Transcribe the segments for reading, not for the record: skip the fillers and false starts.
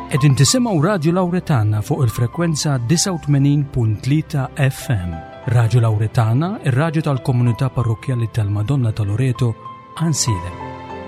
Qegħdin tisimgħu Radju Lawretana fuq il-frekwenza 89.3 FM. Radju Lawretana, ir-radju tal-Komunità Parrokjali tal-Madonna ta' Loreto, Ansilem.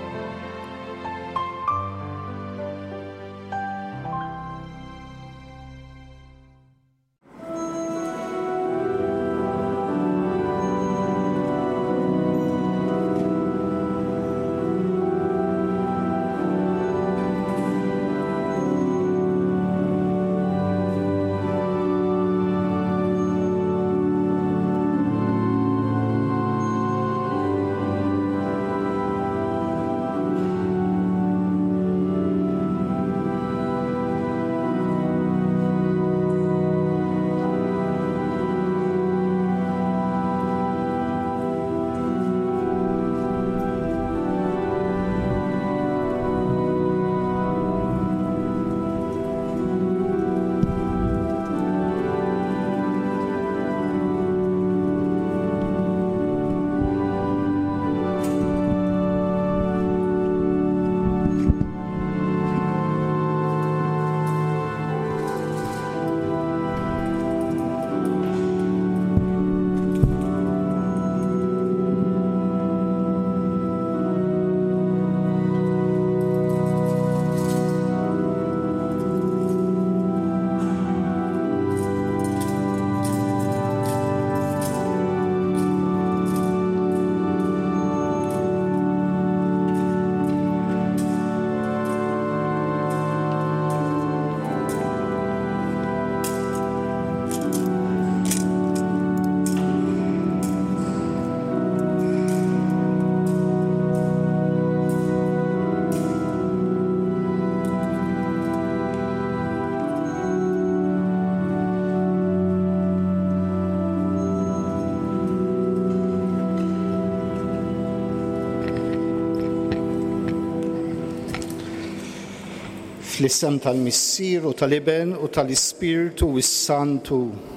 Fl-isem tal-Missier u tal-Iben u tal-Ispirtu u s-Santu.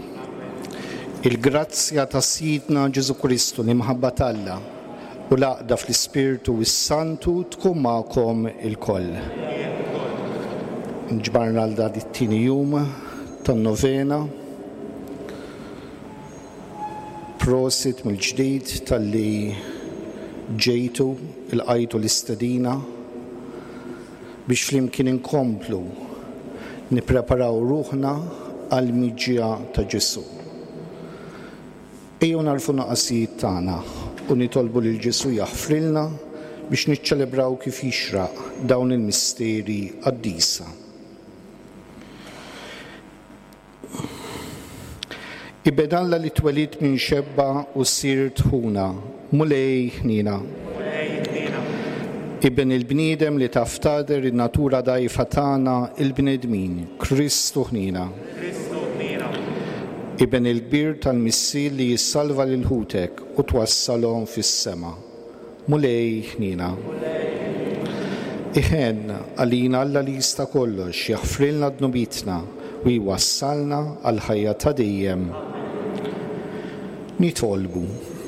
Il-grazzja ta' Sidna Ġesu Kristu li mħabba Alla u l-għaqda fl-Ispirtu u s-Santu tkun magħkom il-koll. Nġbarna għal dan it-tieni jum tan-novena. Prosit mill-ġdid tal-li ġejtu il-qajtu l-istedina biex flimkien inkomplu nippreparaw ruħna għal miġja ta' Ġesu. Ejjew narfu naqasijiet tagħna u nitolbu lil Ġesu jaħfrilna biex niċċelebraw kif jixraq dawn il-misteri qaddisa. Ibedalla li twelid minn xebba u sirt ħuna, mulej ħnina. Iben il-bniedem li taftader in-natura dajfa tagħna il-bnedmin, Kristu ħnina. Iben il-kbir tal-missil li jissalva lil ħutek u twassalhom fis-sema. Mulej ħnina. Iħen għalina Alla li jista' kollox jaħfrilna dnubitna u jwassalna għal ħajja ta' dejjem. Nitolbu.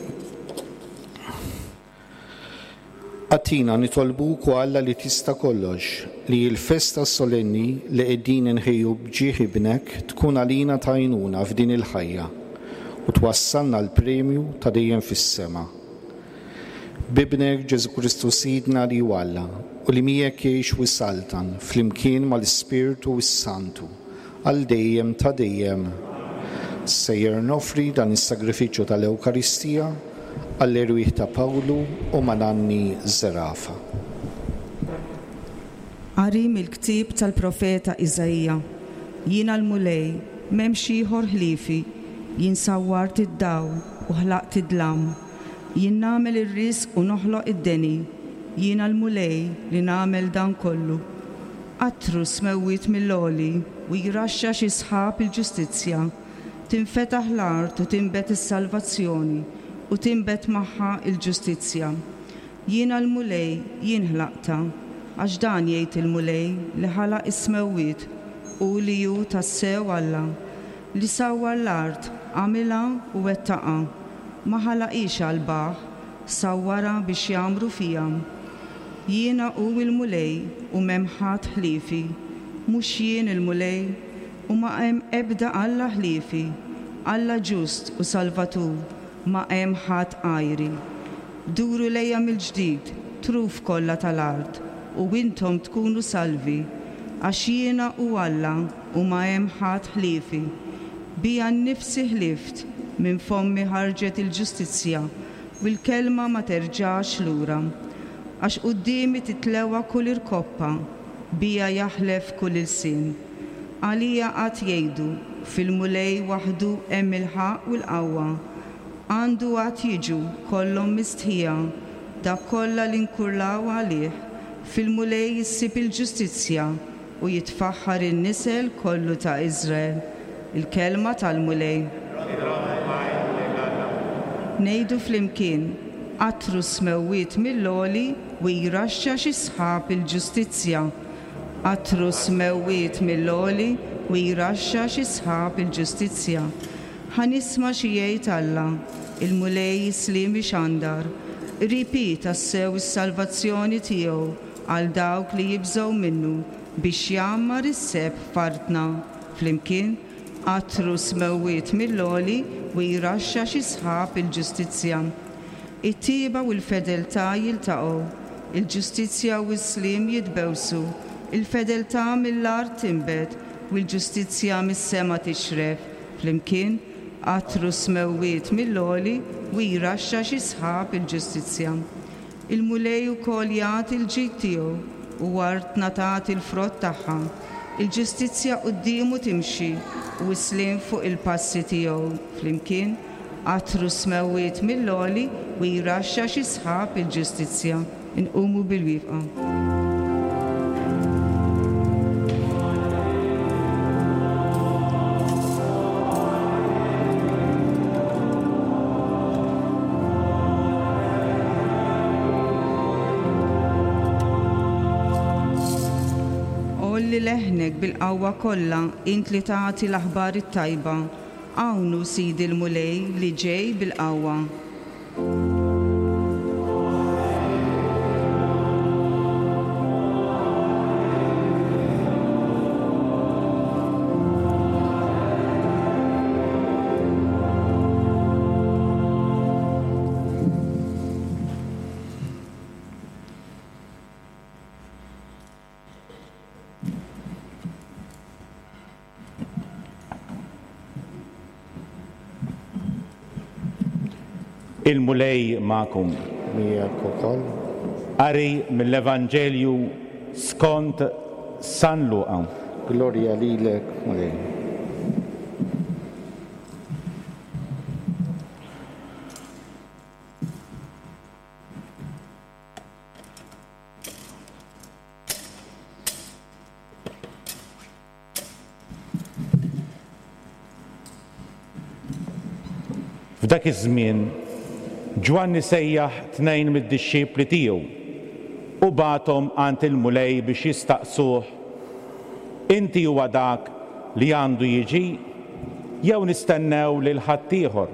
Għatina nitolbuk Alla li tista' kollox li l-festa solenni li qegħdin inħejju bġieħ ibnek tkun għalina ta' għajnuna f'din il-ħajja u twassalna l-premju ta' dejjem fis-sema. Bibnek Ġesu Kristu Sidna li Alla u li miegħek jgħix u saltan flimkien mal-Ispirtu u s-Santu għal dejjem ta' dejjem. Sejjer nofri dan is-sagrifiċċju tal-Ewkaristija għall-erwieħ ta' Pawlu u Mananni Zerafa. Qari mill-ktieb tal-profeta Iżajja. Jiena l-mulej, m'hemmx ieħor ħliefi, jien sawwart id-daw u ħlaqt id-dlam. Jien nagħmel ir-riżq u noħloq id-deni. Jiena l-mulej li nagħmel dan kollu. Qattru smewwiet mill-għoli u jraxxax isħab il-ġustizzja. Tinfetaħ l-art u tinbet is-salvazzjoni u tinbet magħha il-ġustizzja. Jiena l-mulej, jien ħlaqta, għax dan jgħid il-mulej li ħalaq is-smewwiet u li hu tassew Alla, li sawwa l-art għamilha u wettaqa, ma ħalaqix għall-baħ, sawwara biex jagħmru fija. Jiena hu l-mulej u m'hemm ħadd ħliefi, mhux jien il-mulej u ma hemm ebda Alla ħliefi, Alla ġust u Salvatur, ma hemm ħadd għajri. Duru lejja mill-ġdid, truf kollha tal-art, u intom tkunu salvi, għax jiena u Alla u ma hemm ħadd ħliefi. Bija nnifsi ħlift, minn fommi ħarġet il-ġustizzja, u l-kelma ma terġax lura. Għax qudiemi titlewa kull irkoppa, bija jaħlef kull il-sin. Għalija qatt jgħidu, fil-mulej waħdu hemm il-ħaq u l-qawwa. Għandu qatt jiġu kollhom mistħija, dak kollha li nkurlaw għalih, fil-mulej jissib il-ġustizzja u jitfaħħar in-nisel kollu ta' Iżrael. Il-kelma tal-mulej. Ngħidu flimkien, qatru smewwiet mill-għoli u jraxxa xi sħab il-ġustizzja. Qatru smewwiet mill-għoli u jraxxa xi sħab il-ġustizzja. Ħanisma' xi jgħid Alla, il-mulej jislim xandar, ripit tassew is-salvazzjoni tiegħu għal dawk li jibżgħu minnu biex jammar is-seb fartna. Flimkien, qatru smewwiet mill-għoli u jraxxa xi sħab il-ġustizzja. It-tieba u l-fedeltà jiltaqgħu, il-ġustizzja u s-slim jitbewsu, il-fedeltà mill-art tinbed u l-ġustizzja mis-sema tixref. Flimkien, qatru smewwiet mill-għoli u jraxxa xi sħab il-ġustizzja. Il-mulej ukoll jagħti l-ġid tiegħu u wart ngħatat il-frott tagħha. Il-ġustizzja qudiemu timxi u s-slim fuq il-passi tiegħu. Flimkien, qatru smewwiet mill-għoli u jraxxa xi sħab il-ġustizzja. Inqumu bil-wifqa. Olli leħnek bil-qawwa kollha int li tagħti l-aħbar it-tajba, għawnu Sidi l-mulej li ġej bil-qawwa. Il-mulej ma'kum. Miegħek ukoll. Qari mill-Evanġelju skont San Luqa. Glorja lilek, mulej. F'dak iż-żmien Ġwanni sejjaħ 2 mid-dixxiepli tiegħu u bagħathom għand il-mulej biex jistaqsuh, inti huwa dak li għandu jiġi jew nistennew lil ħadd ieħor.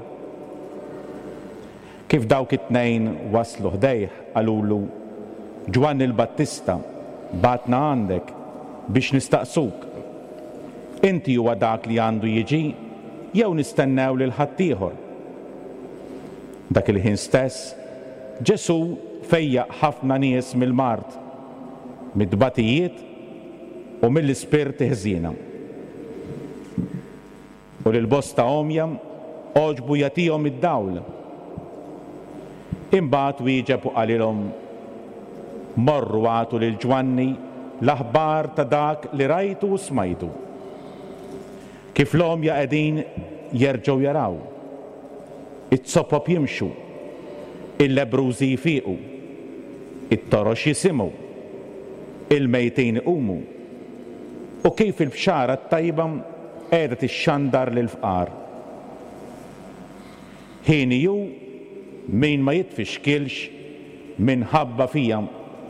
Kif dawk it-tnejn waslu ħdejh qalulu, Ġwanni l-Battista bagħatna għandek biex nistaqsuk, inti huwa dak li għandu jiġi jew nistennew lil ħadd ieħor. Dak il-ħin stess, Ġesu fejjaq ħafna nies mill-mart, mid-dbatijiet u mill-ispirti ħżiena. U lil-bosta omja oġbu jagħtihom id-dawl. Imbagħad wieġeb u qalilhom, morru għatu lil Ġwanni l-aħbar ta' dak li rajtu u smajtu. Kif l-omja qegħdin jerġgħu jaraw, it-sopop jimxu, il-lebrużi jfiequ, it-torox jisimgħu, il-mejtin iqumu, u kif il-bxara t-tajba qiegħda tixxandar lill-fqar. Ħin hu min ma jitfixkilx minħabba fija.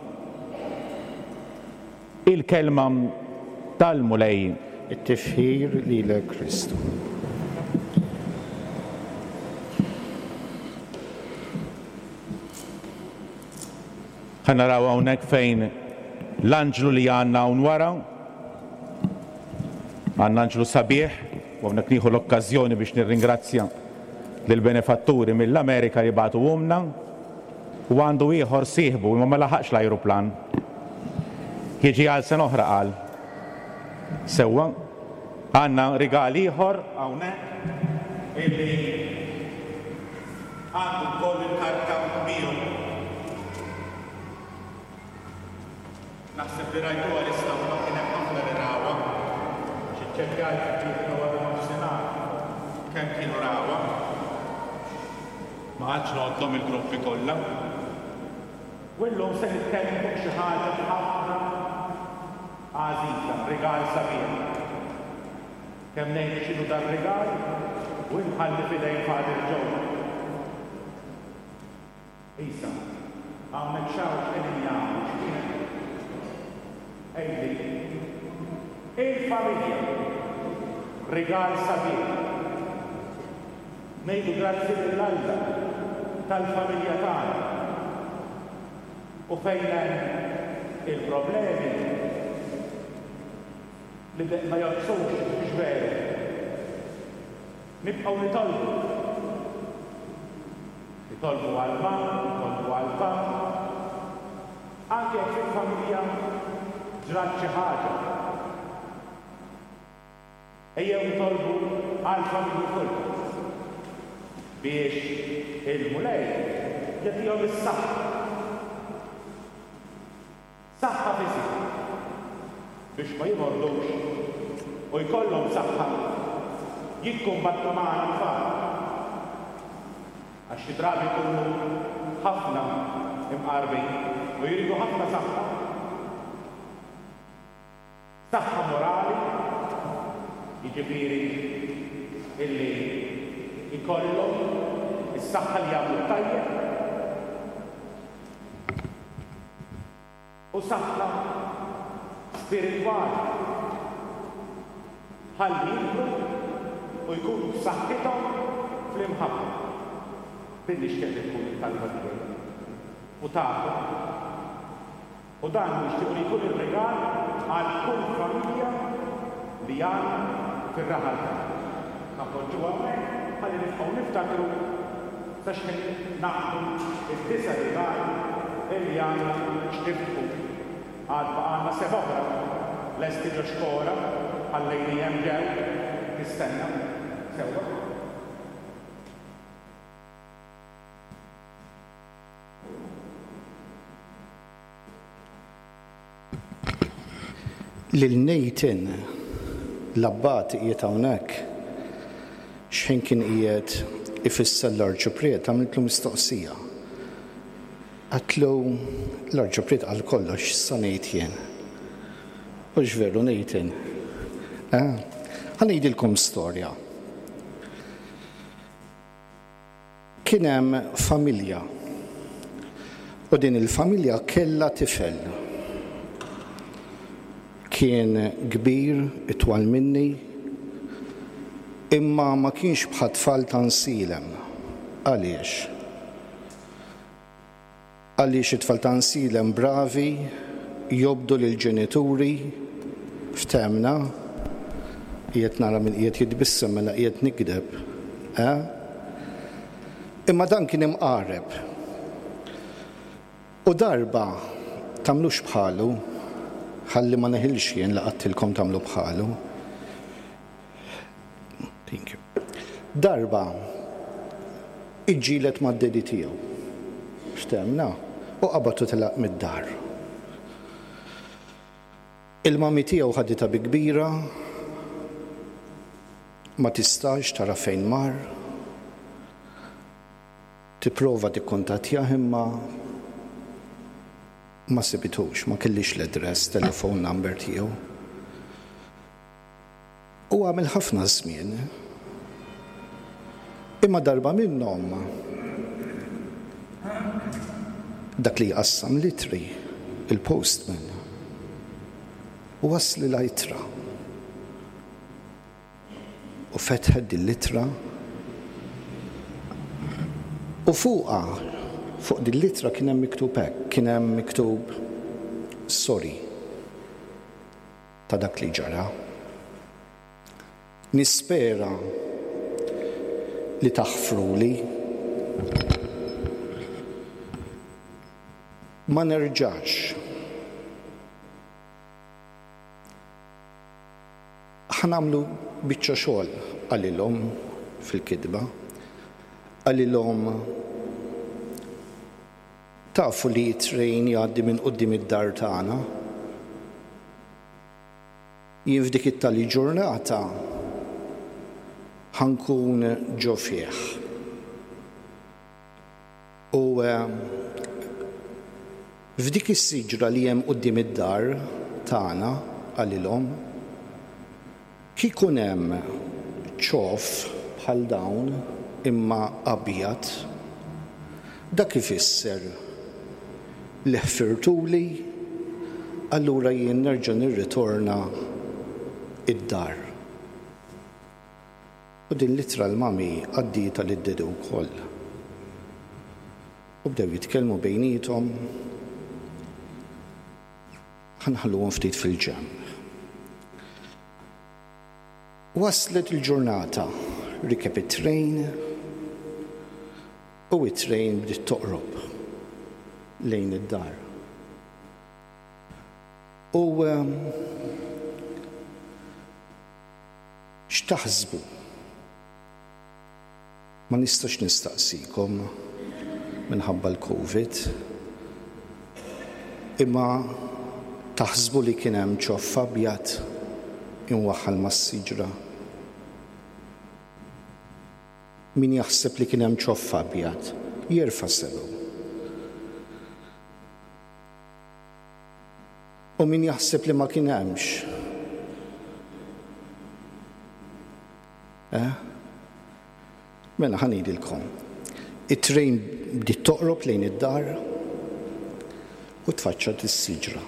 Il-kelma tal-mulej. It-tifħir lilek Kristu. Ħanaraw hawnhekk fejn l-anġlu li għandna hawn wara Għandna anġlu sabiħ, u hawnhekk nieħu l-okkażjoni biex nirringrazzja lill-benefatturi mill-Amerika li bagħtu humna, u għandu ieħor sieħbu imma ma laħaqx l-ajruplan. Jiġi għal sena oħra qal. Sewwa, għandna rigal ieħor hawnhekk illi għandu wkoll il-karta miegħu. Naħseb li rajtuha l-istampa kien hemm ħafna li rawha. Xi ċekkjat kienu wara nofsinhar kemm kienu rawha. Ma għadx noqgħodhom il-gruppi kollha. U llum se nitkellem fuq xi ħaġa ħafna għażiża, rigal sabiħ. Kemm ngħid x'inhu dan rigal u nħalli f'idejn Fader Joe. Isa, hawnhekk xawx qegħdin jagħmlu x'kienet. Ejli, il-familja, rigal sabiħ. Ngħidu grazzi lill-Alla tal-familja tagħna. U fejn hemm il-problemi li ma joqsux biex veru. Nibqgħu nitolbu. Nitolbu għall-bank, nitolbu għall-bank. Anke jekk fil-familja ġrat xi ħaġa. Ejjew nitolbu għall-familji kollha biex il-mulej jagħtihom is-saħħa. Saħħa fiżika biex ma jimordux u jkollhom saħħa jikkumbattu magħna tfal. Għax xi drabi jkunu ħafna imqarbin u jridu ħafna saħħa. Saħħa morali, jiġifieri illi jkollhom is-saħħa li jagħmlu tajjeb. U saħħa spiritwali ħalli jibru u jkunu b'saħħithom fl-imħabba. Billi x'kien ikun il-talba tiegħi. U tafu. U dan nixtiequ li jkun ir-rigal għal kull familja li għandna fir-raħal tagħna. Nappoġġu hawnhekk ħalli nibqgħu niftakru sa x'kien naqdu id-disa rigal illi għandna x'tifku. Għandna seba' oħra lesti ġo xkola ħallejni hemm ġew tistenna sewwa. Lil Nathan l-abbat qiegħed hawnhekk x'ħin kien qiegħed ifisser l-Arċipriet għamiltlu mistoqsija. Għatlu l-Arċipriet għal kollox sa ngħid jien. U x'veru Nathan. Ħanejdilkom storja. Kien hemm familja u din il-familja kellha tifel. Kien kbir itwal minni imma ma kienx bħal tfal ta' nsilem. Għaliex? Għaliex it-tfal ta' nsilem bravi jobdu lill-ġenituri f'temna qiegħed nara min qiegħed jitbissem mela qiegħed nikdeb. Imma dan kien imqareb. U darba tagħmlux bħalu ħalli ma neħilx jien li qattilkom tagħmlu bħalu. Thank you. Darba iġġielet mad-dedi tiegħu. X'temna u qabatu telaq mid-dar. Il-mami tiegħu ħaditha bi kbira ma tistax tara fejn mar. Tipprova tikkuntattjah imma ma sibitux, ma kellix l-address, telephone number tiegħu. U għamel ħafna żmien. Imma darba minnhom dak li jqassam litri, il-postman, u wasli l-itra. U fetħed il-litra u fuqha fuq din litra kien hemm miktub hekk, kien hemm miktub sorry ta' dak li ġara. Nispera li taħfruli ma nerġax ħanamlu biċċa xogħol għalilhom fil-kidba, għalilhom tafu li t-trejn jgħaddi minn quddiem id-dar tagħna. Jien f'dik it-tali ġurnata ħankun ġo fih. U f'dik is-siġra li hemm quddiem id-dar tagħna għalilhom kikun hemm ċof bħal dawn imma abjad, dak ifisser li ħfirtuli, allura jien nerġa' nirritorna id-dar. U din litra l-mami għaddieta lid-dedu wkoll. U bdew jitkellmu bejnietom, ħanħalluhom ftit fil-ġenb. Waslet il-ġurnata, rikeb it-trejn u it-trejn bdiet toqrob lejn id-dar. U x'taħsbu? Ma nistax nistaqsikom minħabba l-Covid, imma taħsbu li kien hemm ċoff abjad inwaħħal mas-siġra. Min jaħseb li kien hemm ċoff abjad jerfa' sedu. U min jaħseb li ma kien hemmx. Mela ħanidilkom. It-trejn bdiet toqrob lejn id-dar u tfaċċat is-siġra.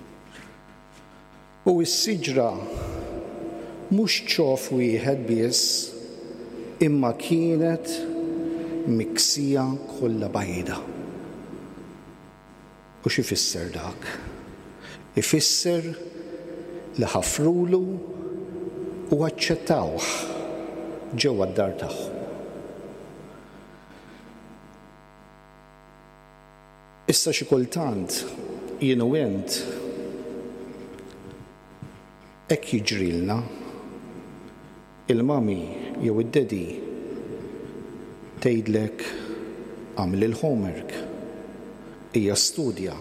U s-siġra mhux ċof wieħed biss, imma kienet miksija kollha bajda. U x'ifisser dak? Ifisser li ħafrulu u aċċettawh ġewwa d-dar tagħhom. Issa xi kultant jien u int hekk jiġrilna il-mami jew id-dedi tgħidlek għamel il-homework, hija studja.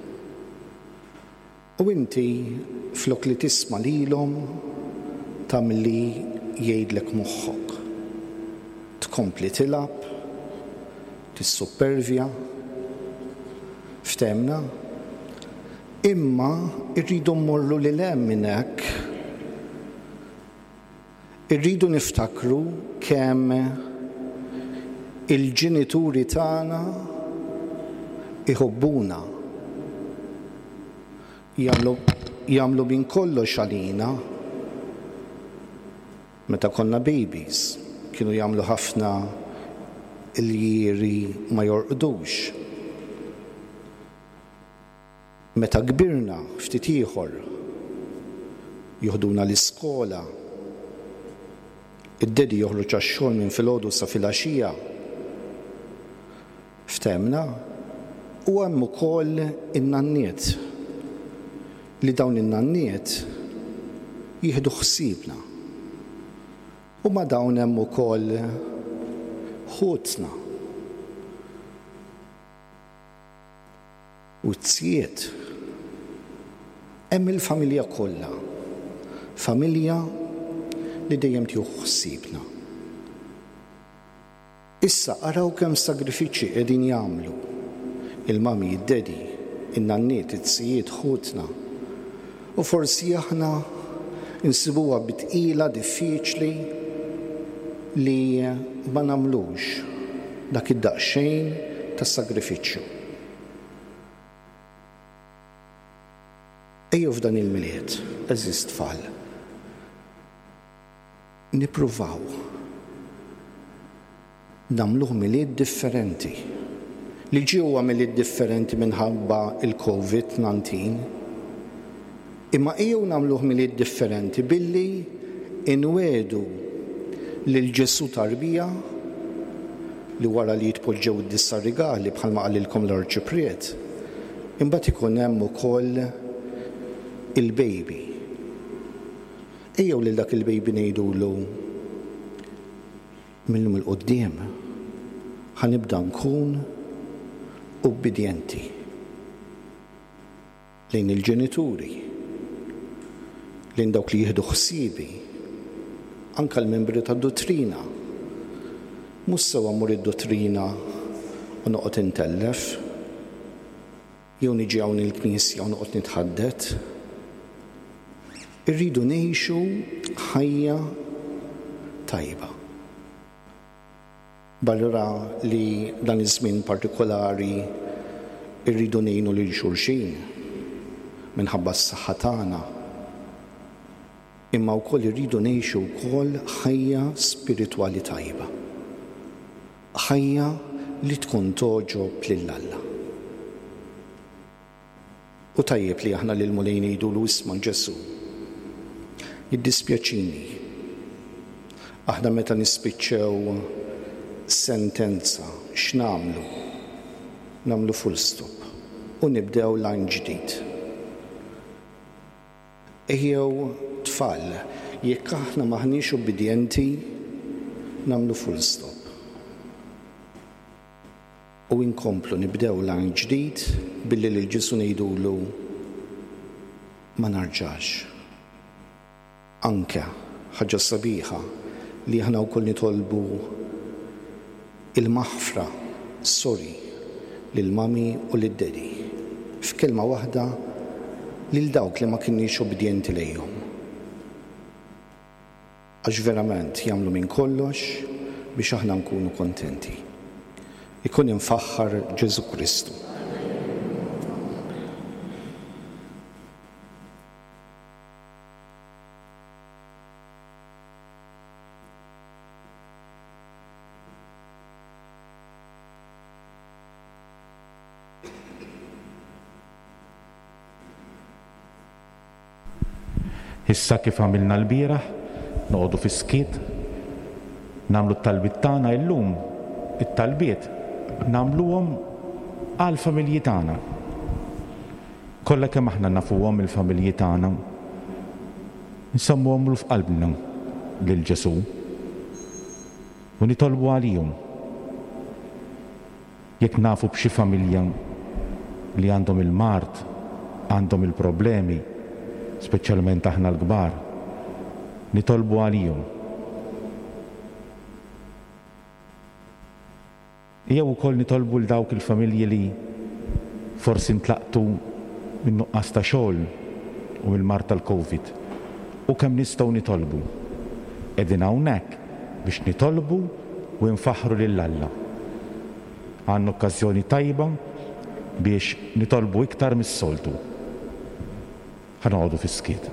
U inti flok li tisma' lilhom tagħmel li jgħidlek moħħok. Tkompli tilab, tissuppervja, ftemna, imma irridu mmorru lil hemm minn hekk. Irridu niftakru kemm il-ġenituri tagħna iħobbuna, jagħmlu min kollox għalina. Meta konna babies, kienu jagħmlu ħafna il-jieri ma jorqdux. Meta kbirna ftit ieħor, joħduna l-iskola, id-dedi joħroġ għax-xogħol minn filgħodu sa filgħaxija. Ftemna? U hemm ukoll in-nanniet li dawn in-nanniet jieħdu ħsiebna. U ma dawn hemm ukoll ħutna. U t-tsiet hemm il-familja kollha. Familja li dejjem tieħu ħsiebna. Issa araw kemm sagrifiċċji qegħdin jagħmlu il-mami, id-dedi, in-nanniet, it-tsijiet, ħutna. U forsi aħna insibuha bitqila diffiċli li ma nagħmlux dak id-daqsxejn tas-sagrifiċċju. Ejjew f'dan il-miliet, eżist tfal. Nippruvaw nagħmluh miliet differenti. Li ġewwa miliet differenti minħabba il-COVID-19. Imma ejjew nagħmluh miliet differenti billi inwedu lil Ġesu tarbija li wara li jitpoġġew id-dissa rigali bħalma qalilkom l-Arċipriet, imbagħad ikun hemm ukoll il-baby. Ejjew lil dak il-baby ngħidulu minnhom il-qudiem ħanibda nkun ubbidjenti lejn il-ġenituri, lejn dawk li jieħdu ħsiebi, anke l-membri tad-dottrina. Mhux sewwa mmur id-dottrina u noqgħod intellef, jew niġi hawn il-Knisja u noqgħod nitħaddet. Irridu ngħixu ħajja tajba. Barra li dan iż-żmien partikolari irridu ngħinu lil xulxin minħabba s-saħħa tagħna. Imma wkoll irridu ngħixu wkoll ħajja spiritwali tajba. Ħajja li tkun toġob lill-Alla. U tajjeb li aħna lil mulej ngħidulu isma' Ġesu. Jiddispjaċini. Aħna meta nispiċċew sentenza x'namlu? Namlu full stop u nibdew lajn ġdid. Ejjew tfal, jekk aħna maħniex ubbidjenti, namlu full stop. U inkomplu nibdew lajn ġdid billi lil Ġesu ngħidulu ma narġax. Anke ħaġa sabiħa li aħna wkoll nitolbu il-maħfra, sorry, lil-mami u lid-dedi. F'kelma waħda lil dawk li ma kienniex obbedjenti lejhom. Għax verament jagħmlu minn kollox biex aħna nkunu kontenti. Ikun infaħħar Ġesu Kristu. Issa kif għamilna l-bieraħ, noqogħdu fis-skiet, nagħmlu t-talbiet tagħna llum, it-talbiet nagħmluhom għall-familji tagħna. Kollha kemm aħna nafuhom il-familji tagħna, nsemmuhom f'qalbna lil Ġesu u nitolbu għalihom. Jekk nafu b'xi familja li għandhom il-mart, għandhom il-problemi, speċjalment aħna l-kbar, nitolbu għalihom. Jew ukoll nitolbu l dawk il-familji li forsi ntlaqtu minn nuqqas ta' xogħol u mill-mart tal-Covid. U kemm nistgħu nitolbu. Qegħdin hawnhekk biex nitolbu u nfaħħru lill-Alla. Għandna okkażjoni tajba biex nitolbu iktar mis-soltu. Ħanoqogħdu fis-skiet.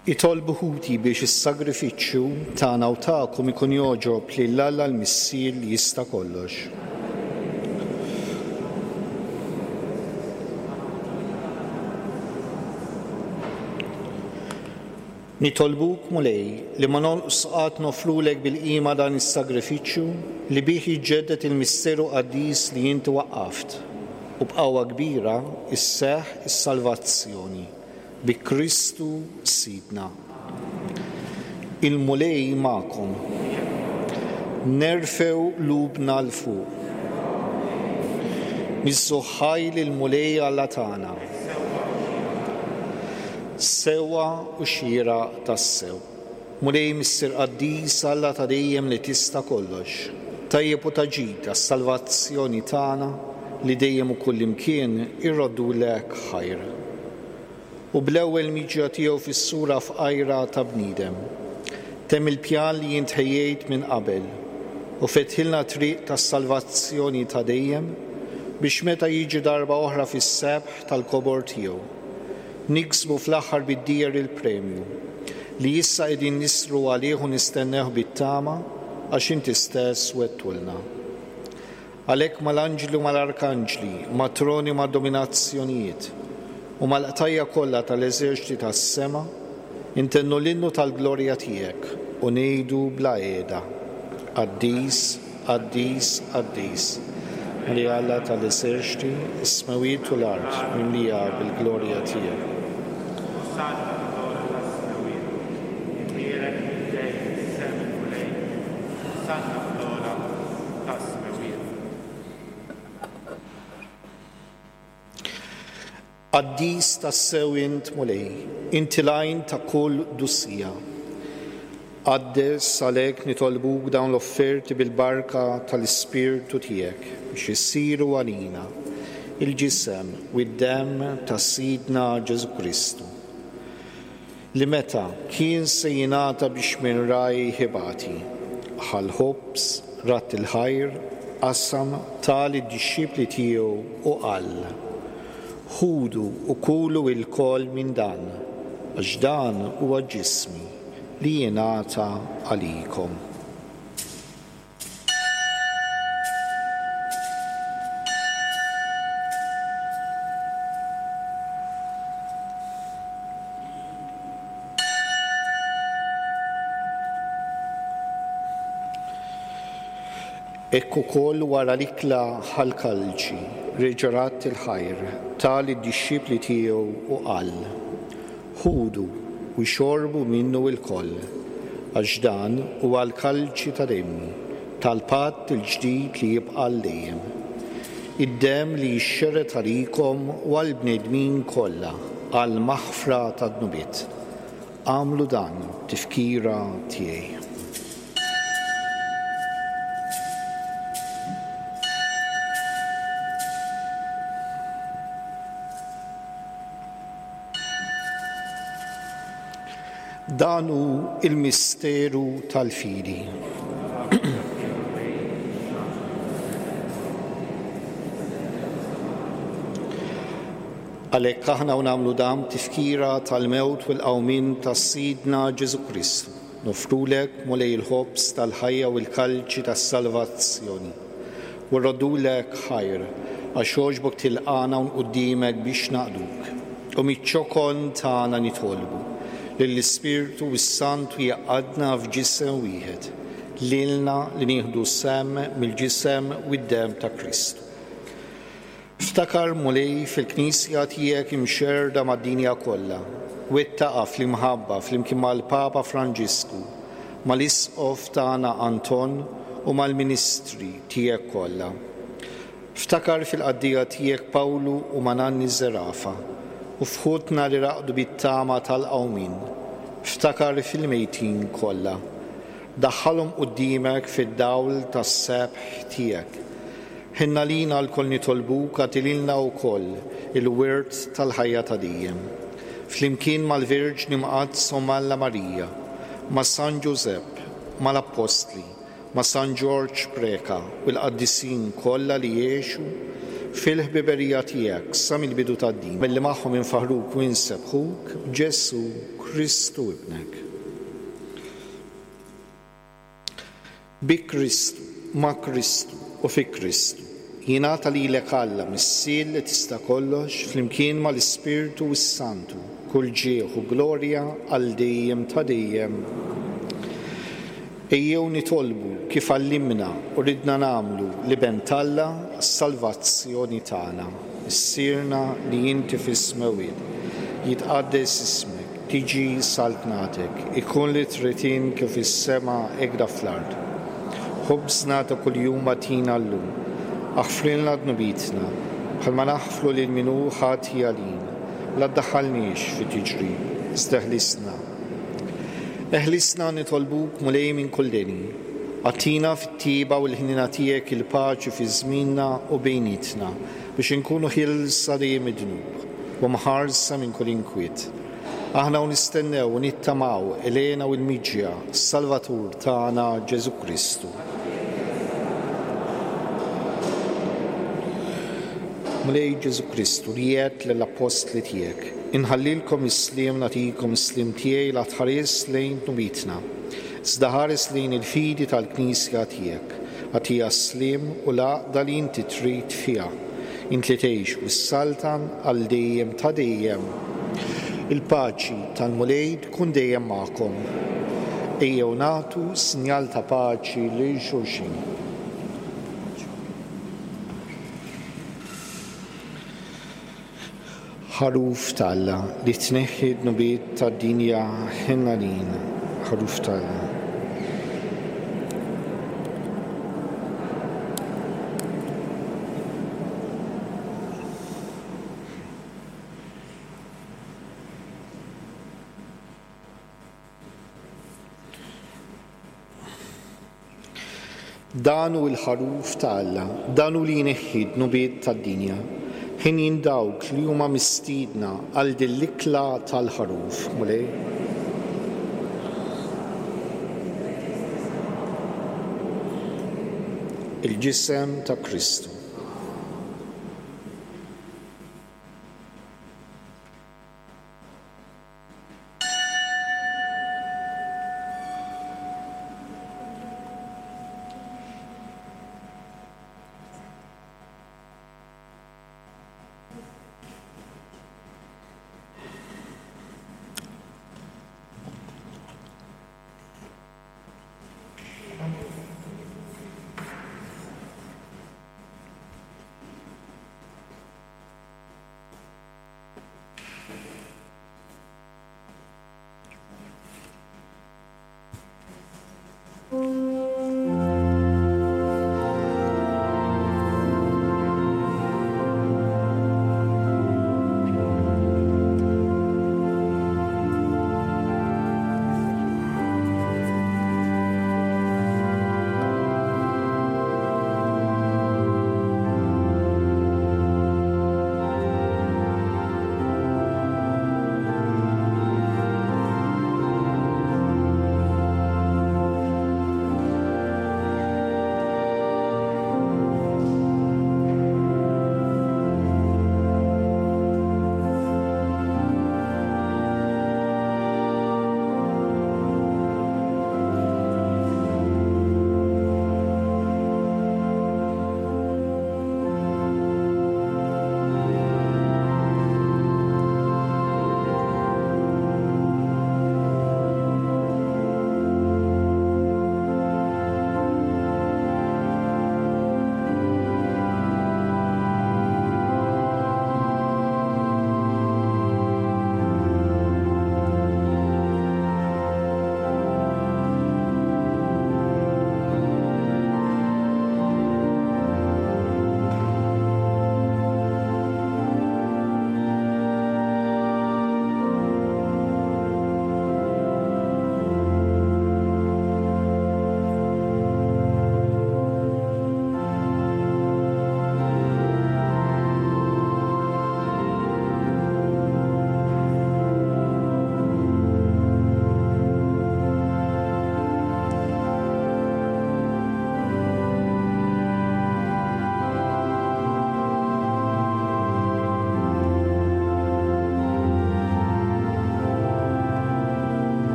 Itolbu ħuti biex is-sagrifiċċju tagħna u tagħkom ikun joġob lill-Alla l-Missier li jista' kollox. Nitolbuk mulej li ma nonqos qatt nofrulek bil-qima dan is-sagrifiċċju li bih jiġġedded il-misteru qaddis li inti waqqaft u b'qawwa kbira isseħħ is-salvazzjoni bi Kristu Sidna. Il-mulej magħkom. Nerfew lubna l-fuq. Missuħħaj lill-mulej Alla tagħna. Sewa u xira tas-sew. Mulej Mister Qaddis Alla ta' dejjem li tista' kollox. Tajjeb u taġid għas-salvazzjoni tagħna li dejjem u kullimkien irroddulek ħajr. U bl-ewwel miġja tiegħu fis-sura f'qajra ta' bniedem. Temm il-pjan li jintħejjejt minn qabel u fetħilna triq tas-salvazzjoni ta' dejjem biex meta jiġi darba oħra fis-sebħ tal-kobor tiegħu. Niksbu fl-aħħar bid-dier il-premju li issa qegħdin nisru għalih u nistennew bit-tama għax inti stess wettulna. Għalhekk mal-anġli u mal-arkanġli, matroni ma' dominazzjonijiet u mal-qtajja kollha tal-eżerċiti tas-sema intennu l-innu tal-glorja tiegħek u ngħidu bla qiegħda. Qaddis, qaddis, qaddis. Li Alla tal-eżerċiti is-smawiet u l-art mimlija bil-glorja tiegħek. Qaddis tas-sew int mulej, inti lajn ta' kull dussija. Qaddes għalhekk nitolbuk dawn l-offerti bil-barka tal-Ispirtu tiegħek biex issiru għalina il-ġisem u d-demm ta' Sidna Ġesu Kristu. Li meta kien se jingħata biex minn raj ħibati, ħal-ħobs, rat il-ħajr, qassam tal-id-dixxipli tiegħu u qal. Ħudu u kulu il-kol minn dan, għax dan huwa ġismi li jingħata għalikom. Ekku kol wara l-ikla ħal-kalċi, reġarat il-ħajr, tali d-dixxipli tiegħu u qal. Ħudu u xorbu minnu il-koll, għax dan huwa l-kalċi ta' demmi, tal-patt il-ġdid li jibqa' dejjem. Id-demm li jixxerret għalikom u għall-bnedmin kollha għall-maħfra tad-nubiet. Għamlu dan tifkira tiegħi. Dan hu il-misteru tal-fidi. Għalhekk aħna nagħmlu dan tifkira tal-mewt u l-qawmin tas-Sidna Ġesu Kristu. Nofrulek mulej il-ħobs tal-ħajja u l-kalċi tas-salvazzjoni. U rrodulek ħajr għax għoġbok tilqana u qudiemek biex naqduk. U miċ-ċokon tagħna nitolbu l-Ispirtu u s-Santu jaqadna f'ġisem wieħed, lilna li nieħdu sem mill-ġisem u d-demm ta' Kristu. Ftakar mulej fil-Knisja tiegħek imxerda mad-dinja kollha, wettaqa fl-imħabba flimkien mal-Papa Franġisku, mal-Isqof tagħna Anton u mal-Ministri tiegħek kollha. Ftakar fil-qaddija tiegħek Pawlu u Mananni Zerafa, u fħutna li raqdu bit-tama tal-qawmin. Ftakar fil-mejtin kollha. Daħħalhom quddiemek fid-dawl tas-sebħ tiegħek. Ħinna lina l-koll nitolbuk għatililna wkoll il-wirt tal-ħajja ta' dejjem. Flimkien mal-Verġni Mqadsa Malla Marija, ma' San Giuseppe, mal-Apostli, ma' San George Preka u l-qaddisin kollha li jgħixu fil-ħbiberija tiegħek sa mill-bidu tad-din, milli magħhom infaħruk u nsebħuk b'Ġesu Kristu ibnek. Bi Kristu, ma' Kristu u fi Kristu jingħata lilek Alla missier li tista' kollox flimkien mal-Ispirtu u s-Santu kull ġieħ u glorja għal dejjem ta' dejjem. Ejjew nitolbu kif għallimna u ridna nagħmlu li bent Alla s-salvazzjoni tagħna. Issirna li inti fis-smewien, jitqaddes ismek, tiġi saltnatek, ikun li trid kif is-sema hekk fl-ard. Ħobżna ta' kuljum atina llum, aħfrilna dnubitna, bħalma naħflu lil min hu ħati għalina, la ddaħħalniex fi tiġrib, iżda ħlisna. Eħlisna nitolbuk mulej minn kull deni, għatina fit-tieba u l-ħnina tiegħek il-paċi fi żmienna u bejnietna biex inkunu ħilsa dejjem id-dnub u mħarsa minn kull inkwiet. Aħna u nistennew u nittamaw Elena u l-Miġja, s-Salvatur tagħna Ġesu Kristu. Mulej Ġesu Kristu li jgħid lill-apostli tiegħek, inħallilkom is-sliem nagħtikom is-sliem tiegħi la tħares lejn dnubitna. Iżda ħares lejn il-fidi tal-Knisja tiegħek, għatija s-sliem u l-għaqda li inti trid fiha. Inti tgħix wis-saltan għal dejjem ta' dejjem. Il-paċi tal-mulej tkun dejjem magħkom. Ejjew nagħtu sinjal ta' paċi lil xulxin. ħaruf tal-Alla li tneħħi d-nubiet tad-dinja ħinna lina. ħaruf tal-Alla. Danu il-ħaruf tal-Alla, danu li jneħħi d-nubiet tad-dinja. Ħin dawk li huma mistiedna għal din l-ikla tal-ħaruf, mulej. Il-ġisem ta' Kristu.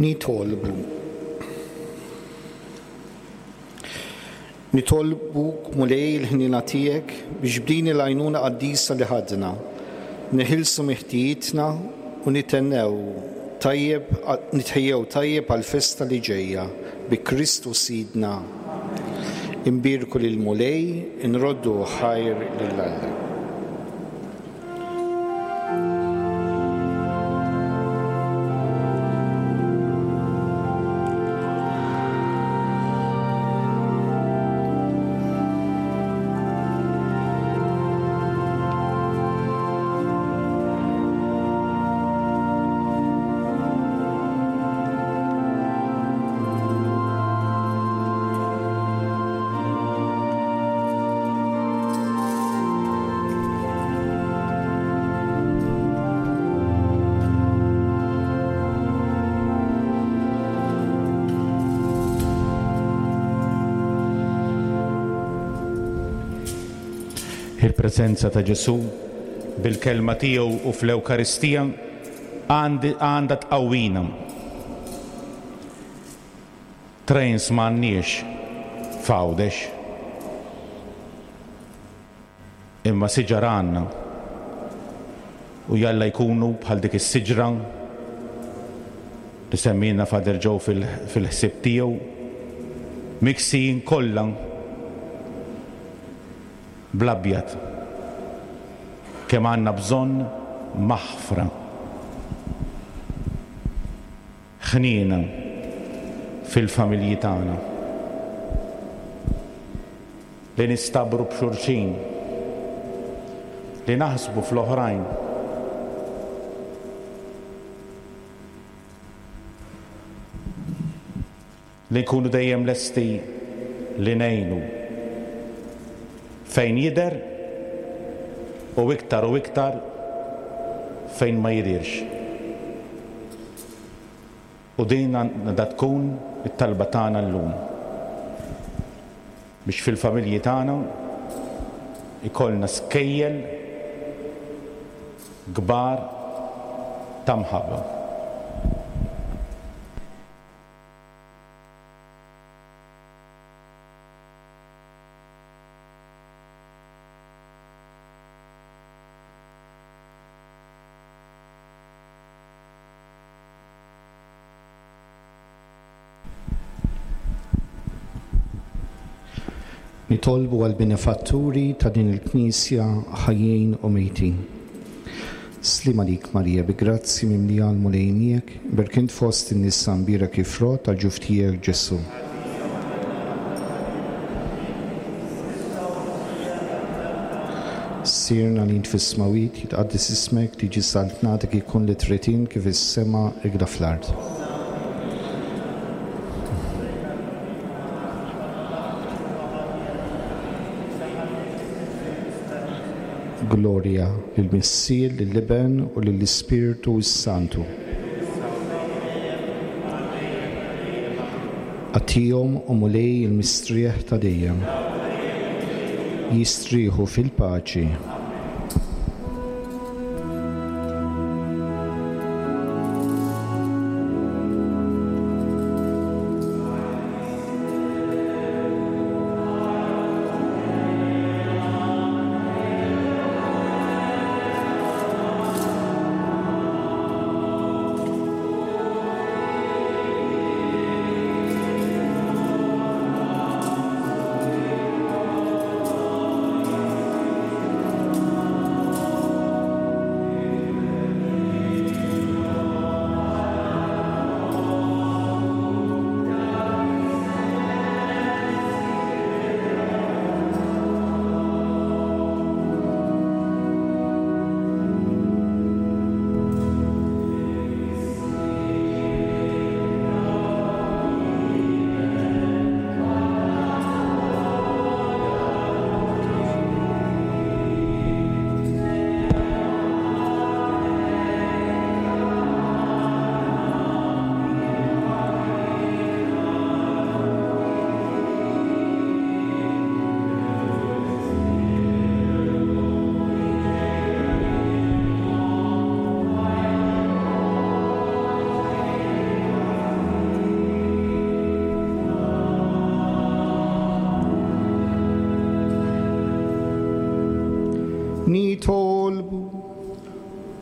Nitolbuk mulej il-ħnina tiegħek biex bdini l-għajnuna qaddisa li ħadna, neħilsu miħtijietna u nitħejjew tajjeb għal-festa li ġejja bi Kristu Sidna. Imbirku lil mulej, inroddu ħajr lill-Alla. Il-prezenza ta' Ġesu bil-kelma tiegħu u fl-Ewkaristija għandha tqawwina. Trejns m'għandniex f'Għawdex, imma siġar għandna u jalla jkunu bħal dik is-siġra li semmina Fader Joe fil-ħsieb tiegħu miksin kollha bl-abjad kemm għandna bżonn maħfra ħniena fil-familji tagħna li nistabru b'xulxin li naħsbu fl-oħrajn li nkunu dejjem lesti li ngħinu fejn jidher u iktar fejn ma jidirx. U din għandha tkun it-talba tagħna llum biex fil-familji tagħna ikollna skejjel kbar ta' mħabba. Nitolbu għal-benefatturi ta' din il-Knisja ħajjin u mejtin. Slima lik Marija bi grazzi mimlija għal-mulejniek, berkint fost in-nisa mbira kif rot għal-ġuftijek Ġesu. Sirna li nfismawit jitqaddis ismek tiġi saltnatek ikun li tretin kif is-sema igla fl-ard. Gloria lill-Missier, lill-Liben u lill-Ispiritu Santu. Għatihom u mulej il-mistrieħ ta' dejjem. Jistrieħu fil-paċi.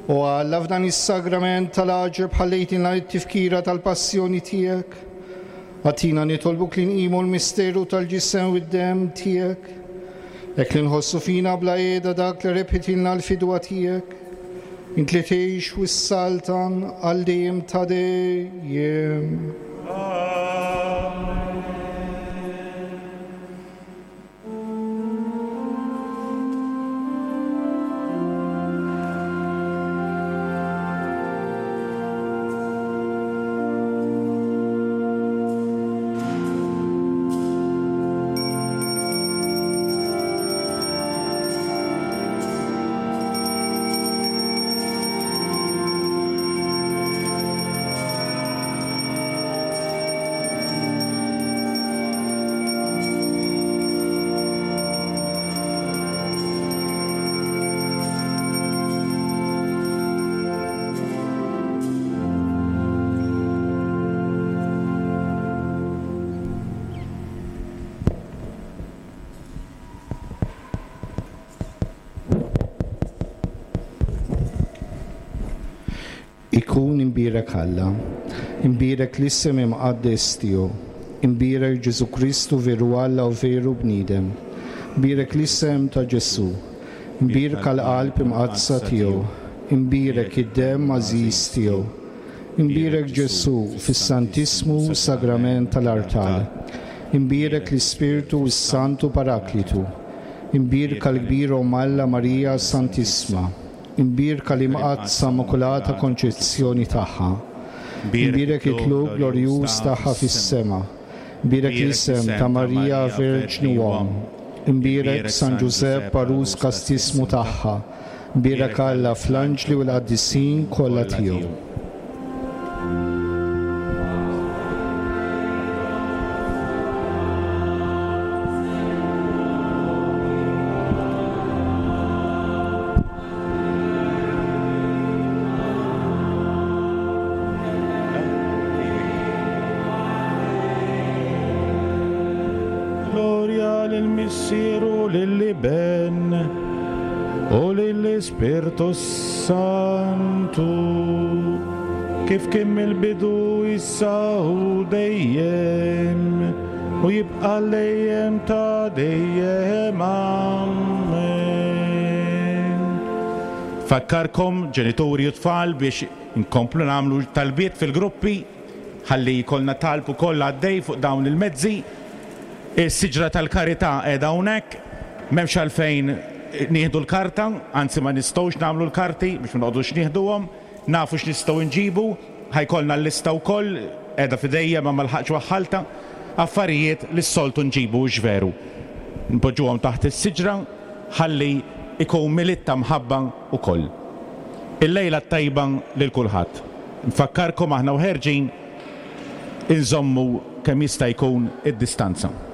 U Alla f'dan is-sagrament tal-aġeb ħallejtilna t-tifkira tal-passjoni tiegħek. Għatina nitolbuk li nqimu l-misteru tal-ġisem u d-dem tiegħek. Ek li nħossu fina bla qiegħda dak li rebħitilna l-fidwa tiegħek. Int li tgħix u s-saltan għal dejjem ta' dejjem. Ikun imbirek Alla, imbirek l-isem imqaddes tiegħu, imbirek Ġesu Kristu veru Alla u veru bniedem, imbirek l-isem ta' Ġesu, imbirek għall-qalb imqadsa tiegħu, imbirek id-dem għażiż tiegħu, imbirek Ġesu fis-Santismu sagrament tal-artal, imbirek l-Ispiritu s-Santu Paraklitu, imbirek għall-kbir Alla Marija Santisma, imbirka l-imqadsa Immakulata Konċezzjoni tagħha, imbirek it-tlug glorjuż tagħha fis-sema, imbirek l-isem ta' Marija Verġni Uom, imbirek San Giuseppe Parus Kastismu tagħha, imbirek Alla fl-anġli u l-qaddisin kollha tiegħu. L-Missieru lill-Iben u lill-Ispirtu Santu kif kien mill-bidu issa u dejjem u jibqa' lejjem ta' dejjem. Amen. Fakkarkom ġenituri u tfal biex inkomplu nagħmlu talbiet fil-gruppi ħalli jkollna talb ukoll għaddej fuq dawn il-mezzi. Is-siġra tal-karità qiegħda hawnhekk, m'hemmx għalfejn nieħdu l-karta, anzi ma nistgħux nagħmlu l-karti biex ma nqogħdux nieħduhom, nafu x'nistgħu nġibu, ħajkollna l-lista wkoll qiegħda f'idejja ma malħaqx waħħalta, affarijiet li s-soltu nġibu veru. Npoġġuhom taħt is-siġra ħalli ikun militta mħabba wkoll. Il-lejla tajba lil kulħadd. Nfakkarkom aħna u ħerġin inżommu kemm jista' jkun id-distanza.